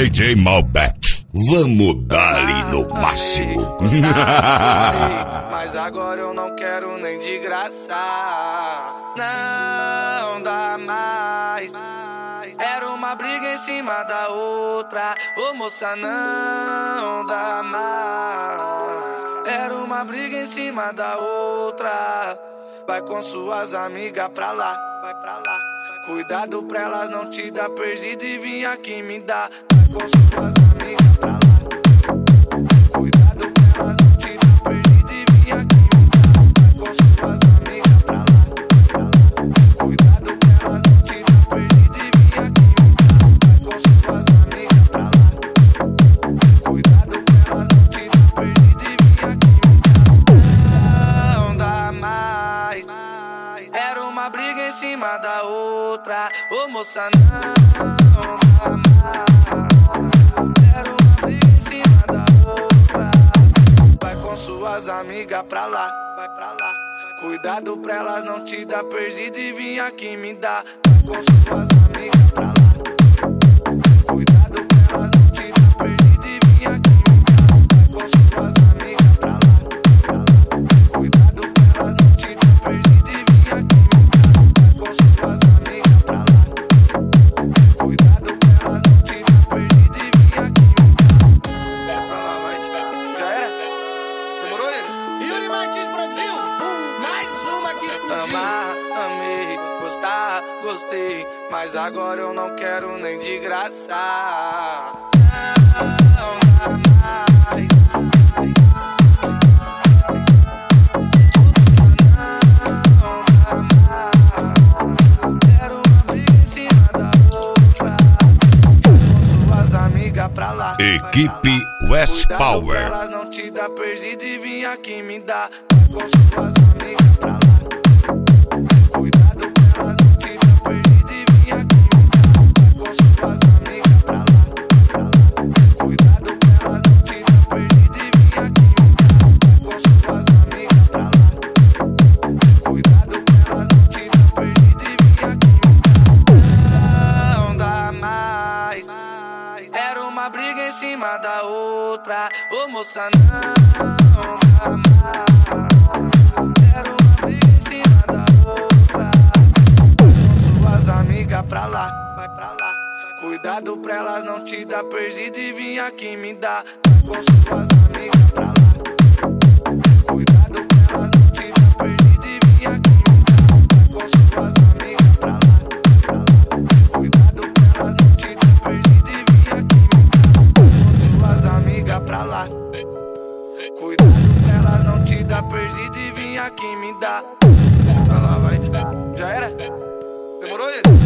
DJ Malbec. Vamos dar-lhe no máximo. Mas agora eu não quero nem de graça. Não dá mais. Era uma briga em cima da outra. Ô moça, não dá mais. Era uma briga em cima da outra. Vai com suas amigas pra lá, vai pra lá. Cuidado pra elas não te dar perdido e vir aqui me dar. Vai com suas amigas pra lá. Cuidado pra elas não te dar perdido e vir aqui me dar. Vai com suas amigas pra lá, pra lá. Cuidado pra elas não te dar perdido e vir aqui me dar. Vai com suas amigas pra lá. Cuidado pra elas não te dar perdido e vir aqui me dar. Não dá mais. Era uma briga em cima da outra. Ô moça, não dá mais. Era uma briga em cima da outra. Vai com suas amigas pra lá, vai pra lá. Cuidado pra elas não te dar perdido e vir aqui me dar. Vai com suas amigas pra lá. Cuidado pra elas não te dar perdido e vir aqui me dar. Vai com suas amigas pra lá, pra lá. Cuidado pra elas não te dar perdido e vir aqui me dar. Vai com suas amigas pra lá. Cuidado pra elas não te dar perdido e vir aqui me dar. Pra lá vai, já era? Demorou, ele? Yuri Martins produziu mais uma que explodiu. Amar, amei, gostar, gostei. Mas agora eu não quero nem de graça. Não dá mais. Não dá mais. Era uma briga em cima da outra. Com suas amigas pra lá. Equipe West Cuidado pra Power. elas não te dar perdido e vir aqui me dar. Vai com suas amigas pra lá. Cuidado pra elas não te dar perdido e vir aqui me dar. Vai com suas amigas pra lá, pra lá. Cuidado pra elas não te dar perdido e vir aqui me dar. Vai com suas amigas pra lá. Cuidado pra elas não te dar perdido e vir aqui me dar. Não dá mais. Era uma briga em cima da outra. Ô moça, não dá mais. Era uma briga em cima da outra. Com suas amigas pra lá, vai pra lá. Cuidado pra elas não te dar perdido e vir aqui me dar. Vai com suas amigas pra lá. Cuidado pra elas não te dar perdido e vir aqui me dar. Vai com suas amigas pra lá, pra lá. Cuidado pra elas não te dar perdido e vir aqui me dar. Com suas amigas pra lá. Cuidado pra elas não te dar perdido e vir aqui me dar. Pra lá vai, já era? Demorou, ele?